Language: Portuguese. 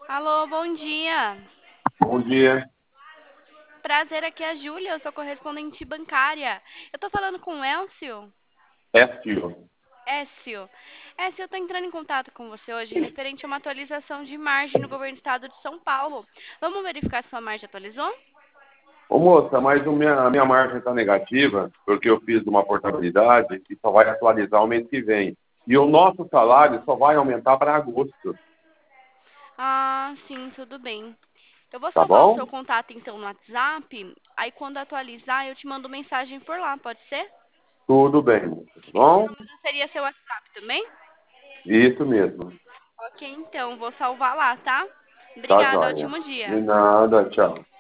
Alô, bom dia. Bom dia, Prazer, aqui é a Júlia, eu sou correspondente bancária. Eu tô falando com o Elcio? Écio. Écio. Écio, eu tô entrando em contato com você hoje referente a uma atualização de margem no governo do estado de São Paulo. Vamos verificar se sua margem atualizou? Ô moça, mas a minha margem está negativa, porque eu fiz uma portabilidade e só vai atualizar o mês que vem. E o nosso salário só vai aumentar para agosto, Ah, sim, tudo bem. Eu vou tá salvar o bom? seu contato então no WhatsApp, aí quando atualizar eu te mando mensagem por lá, pode ser? Tudo bem, moça, tá Esse bom? número seria seu WhatsApp também? Isso mesmo. Ok, então, vou salvar lá, tá? Tá Obrigada, joia. ótimo De dia. nada, tchau.